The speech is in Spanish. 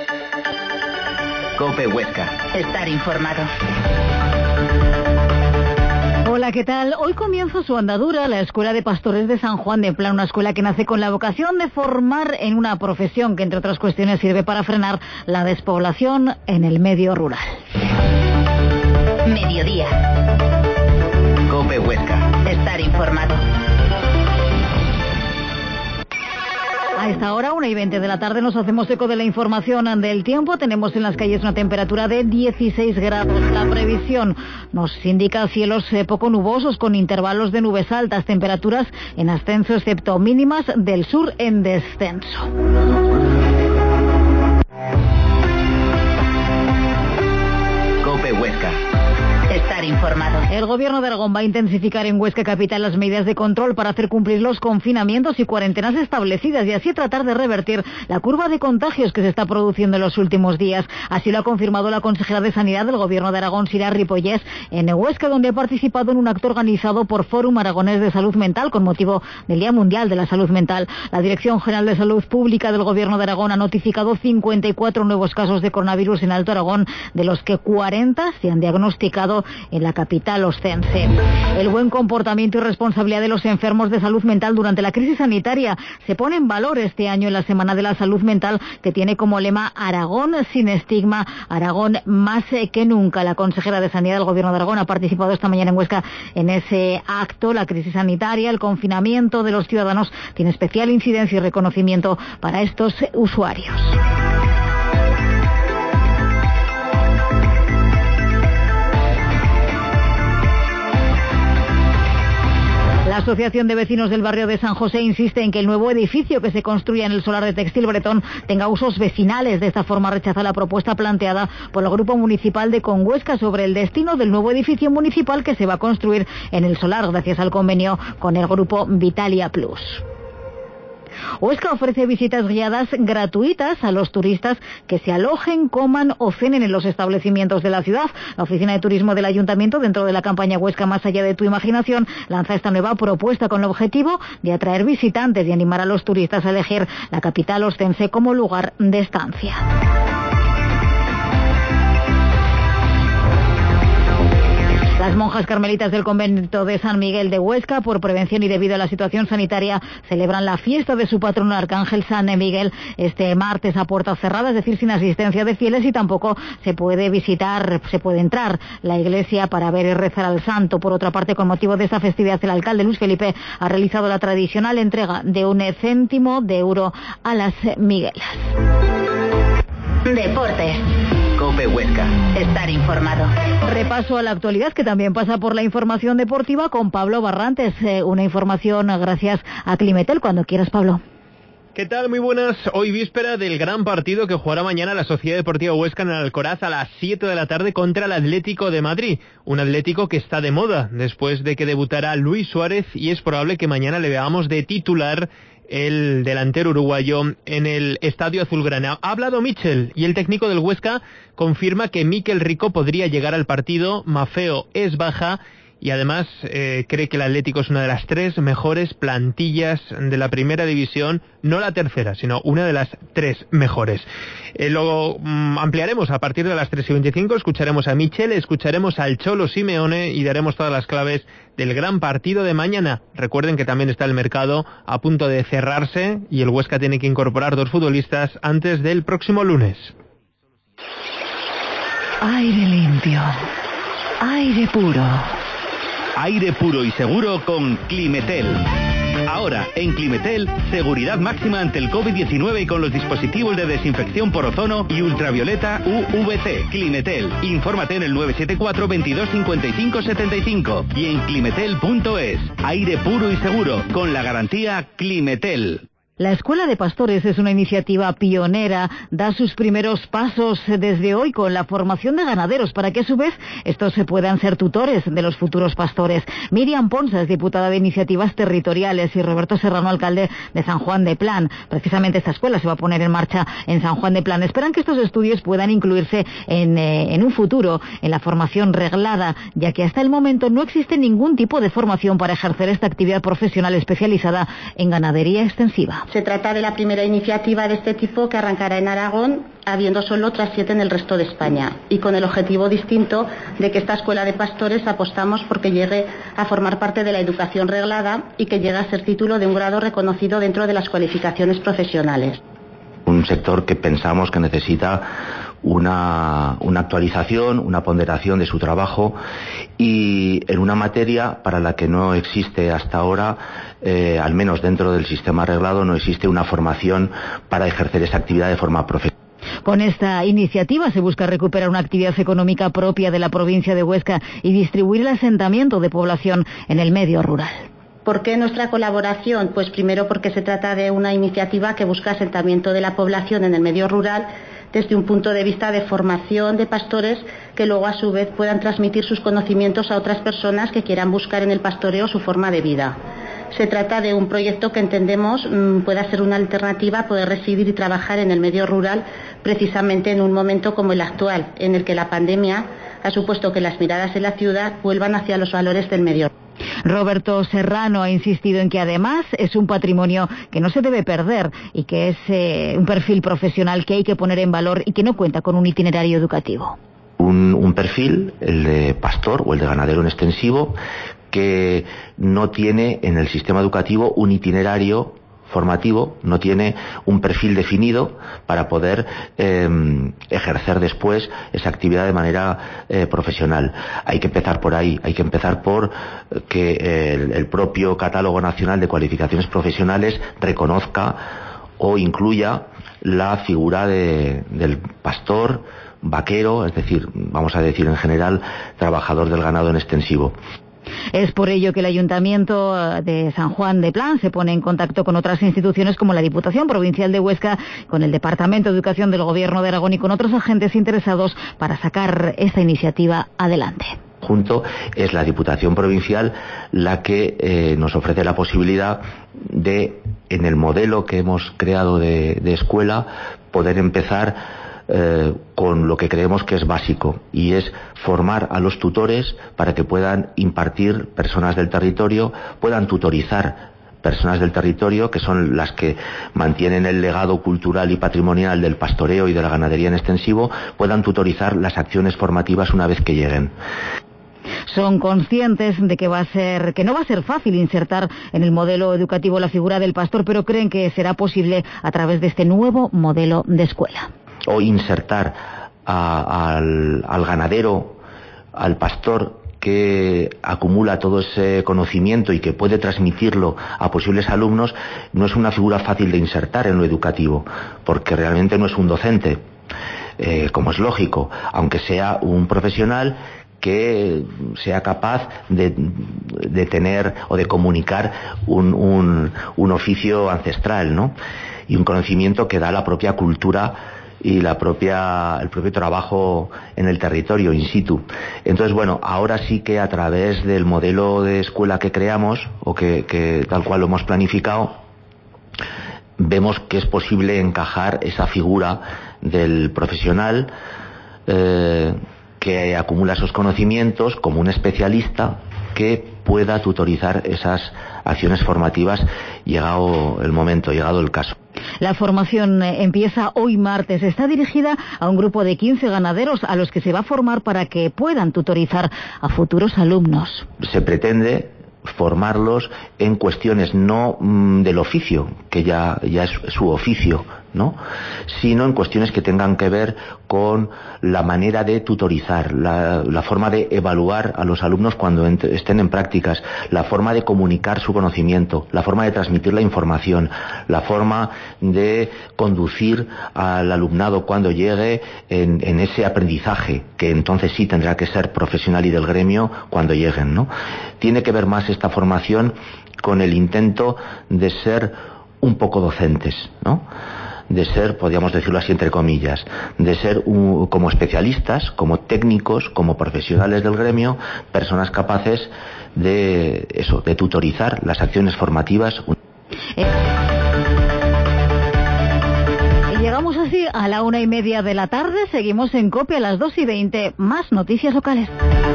COPE Huesca. Estar informado. Hola, ¿qué tal? Hoy comienza su andadura la Escuela de Pastores de San Juan de Plan, una escuela que nace con la vocación de formar en una profesión que, entre otras cuestiones, sirve para frenar la despoblación en el medio rural. Mediodía. COPE Huesca. Estar informado. A esta hora, 1:20 de la tarde, nos hacemos eco de la información del tiempo. Tenemos en las calles una temperatura de 16 grados. La previsión nos indica cielos poco nubosos con intervalos de nubes altas, temperaturas en ascenso excepto mínimas del sur en descenso. COPE Huesca. Estar informado. El Gobierno de Aragón va a intensificar en Huesca capital las medidas de control para hacer cumplir los confinamientos y cuarentenas establecidas y así tratar de revertir la curva de contagios que se está produciendo en los últimos días. Así lo ha confirmado la consejera de Sanidad del Gobierno de Aragón, Sira Ripollés, en Huesca, donde ha participado en un acto organizado por Fórum Aragonés de Salud Mental con motivo del Día Mundial de la Salud Mental. La Dirección General de Salud Pública del Gobierno de Aragón ha notificado 54 nuevos casos de coronavirus en Alto Aragón, de los que 40 se han diagnosticado en la capital ostense. El buen comportamiento y responsabilidad de los enfermos de salud mental durante la crisis sanitaria se pone en valor este año en la Semana de la Salud Mental, que tiene como lema Aragón sin estigma, Aragón más que nunca. La consejera de Sanidad del Gobierno de Aragón ha participado esta mañana en Huesca en ese acto. La crisis sanitaria, el confinamiento de los ciudadanos tiene especial incidencia y reconocimiento para estos usuarios. La Asociación de Vecinos del barrio de San José insiste en que el nuevo edificio que se construya en el solar de Textil Bretón tenga usos vecinales. De esta forma rechaza la propuesta planteada por el Grupo Municipal de Conhuesca sobre el destino del nuevo edificio municipal que se va a construir en el solar gracias al convenio con el Grupo Vitalia Plus. Huesca ofrece visitas guiadas gratuitas a los turistas que se alojen, coman o cenen en los establecimientos de la ciudad. La Oficina de Turismo del Ayuntamiento, dentro de la campaña Huesca Más Allá de tu Imaginación, lanza esta nueva propuesta con el objetivo de atraer visitantes y animar a los turistas a elegir la capital ostense como lugar de estancia. Las monjas carmelitas del convento de San Miguel de Huesca, por prevención y debido a la situación sanitaria, celebran la fiesta de su patrono Arcángel San Miguel este martes a puertas cerradas, es decir, sin asistencia de fieles, y tampoco se puede entrar la iglesia para ver y rezar al santo. Por otra parte, con motivo de esta festividad, el alcalde Luis Felipe ha realizado la tradicional entrega de 1 céntimo de euro a las Miguelas. Deportes. COPE Huesca. Estar informado. Repaso a la actualidad, que también pasa por la información deportiva con Pablo Barrantes. Una información gracias a Climetel. Cuando quieras, Pablo. ¿Qué tal? Muy buenas. Hoy víspera del gran partido que jugará mañana la Sociedad Deportiva Huesca en el Alcoraz a las 7 de la tarde contra el Atlético de Madrid. Un Atlético que está de moda después de que debutara Luis Suárez y es probable que mañana le veamos de titular el delantero uruguayo en el Estadio Azulgrana. Ha hablado Michel y el técnico del Huesca confirma que Mikel Rico podría llegar al partido. Maffeo es baja y además cree que el Atlético es una de las 3 mejores plantillas de la primera división, no la tercera, sino una de las 3 mejores. Lo ampliaremos a partir de las 3:25, escucharemos a Michel, escucharemos al Cholo Simeone y daremos todas las claves del gran partido de mañana. Recuerden que también está el mercado a punto de cerrarse y el Huesca tiene que incorporar 2 futbolistas antes del próximo lunes. Aire limpio, aire puro. Aire puro y seguro con Climetel. Ahora, en Climetel, seguridad máxima ante el COVID-19 y con los dispositivos de desinfección por ozono y ultravioleta UVC. Climetel. Infórmate en el 974 22 55 75 y en climetel.es. Aire puro y seguro con la garantía Climetel. La Escuela de Pastores es una iniciativa pionera, da sus primeros pasos desde hoy con la formación de ganaderos para que a su vez estos se puedan ser tutores de los futuros pastores. Miriam Ponsa es diputada de Iniciativas Territoriales y Roberto Serrano, alcalde de San Juan de Plan. Precisamente esta escuela se va a poner en marcha en San Juan de Plan. Esperan que estos estudios puedan incluirse en un futuro en la formación reglada, ya que hasta el momento no existe ningún tipo de formación para ejercer esta actividad profesional especializada en ganadería extensiva. Huesca. Se trata de la primera iniciativa de este tipo que arrancará en Aragón, habiendo solo otras 7 en el resto de España, y con el objetivo distinto de que esta escuela de pastores apostamos porque llegue a formar parte de la educación reglada y que llegue a ser título de un grado reconocido dentro de las cualificaciones profesionales. Un sector que pensamos que necesita una actualización, una ponderación de su trabajo, y en una materia para la que no existe hasta ahora, al menos dentro del sistema reglado, no existe una formación para ejercer esa actividad de forma profesional. Con esta iniciativa se busca recuperar una actividad económica propia de la provincia de Huesca y distribuir el asentamiento de población en el medio rural. ¿Por qué nuestra colaboración? Pues primero porque se trata de una iniciativa que busca asentamiento de la población en el medio rural desde un punto de vista de formación de pastores que luego a su vez puedan transmitir sus conocimientos a otras personas que quieran buscar en el pastoreo su forma de vida. Se trata de un proyecto que entendemos pueda ser una alternativa a poder residir y trabajar en el medio rural, precisamente en un momento como el actual, en el que la pandemia ha supuesto que las miradas en la ciudad vuelvan hacia los valores del medio rural. Roberto Serrano ha insistido en que además es un patrimonio que no se debe perder y que es un perfil profesional que hay que poner en valor y que no cuenta con un itinerario educativo. Un perfil, el de pastor o el de ganadero en extensivo, que no tiene en el sistema educativo un itinerario formativo, no tiene un perfil definido para poder ejercer después esa actividad de manera profesional. Hay que empezar por ahí, hay que empezar por que el propio Catálogo Nacional de Cualificaciones Profesionales reconozca o incluya la figura del pastor, vaquero, es decir, vamos a decir en general, trabajador del ganado en extensivo. Es por ello que el Ayuntamiento de San Juan de Plán se pone en contacto con otras instituciones como la Diputación Provincial de Huesca, con el Departamento de Educación del Gobierno de Aragón y con otros agentes interesados para sacar esta iniciativa adelante. Junto es la Diputación Provincial la que nos ofrece la posibilidad de, en el modelo que hemos creado de escuela, poder empezar con lo que creemos que es básico, y es formar a los tutores para que puedan impartir personas del territorio, puedan tutorizar personas del territorio, que son las que mantienen el legado cultural y patrimonial del pastoreo y de la ganadería en extensivo, puedan tutorizar las acciones formativas una vez que lleguen. Son conscientes de que no va a ser fácil insertar en el modelo educativo la figura del pastor, pero creen que será posible a través de este nuevo modelo de escuela. O insertar al ganadero, al pastor que acumula todo ese conocimiento y que puede transmitirlo a posibles alumnos, no es una figura fácil de insertar en lo educativo, porque realmente no es un docente, como es lógico, aunque sea un profesional que sea capaz de tener o de comunicar un oficio ancestral, ¿no? Y un conocimiento que da la propia cultura y el propio trabajo en el territorio in situ. Entonces, bueno, ahora sí que a través del modelo de escuela que creamos, o que tal cual lo hemos planificado, vemos que es posible encajar esa figura del profesional que acumula esos conocimientos como un especialista que pueda tutorizar esas acciones formativas llegado el momento, llegado el caso. La formación empieza hoy martes. Está dirigida a un grupo de 15 ganaderos a los que se va a formar para que puedan tutorizar a futuros alumnos. Se pretende formarlos en cuestiones no del oficio, que ya es su oficio, ¿no?, sino en cuestiones que tengan que ver con la manera de tutorizar, la forma de evaluar a los alumnos cuando estén en prácticas, la forma de comunicar su conocimiento, la forma de transmitir la información, la forma de conducir al alumnado cuando llegue en ese aprendizaje, que entonces sí tendrá que ser profesional y del gremio cuando lleguen, ¿no? Tiene que ver más esta formación con el intento de ser un poco docentes, ¿no?, de ser, podríamos decirlo así entre comillas, de ser como especialistas, como técnicos, como profesionales del gremio, personas capaces de tutorizar las acciones formativas. Llegamos así a la 1:30 de la tarde, seguimos en COPE a las 2:20, más noticias locales.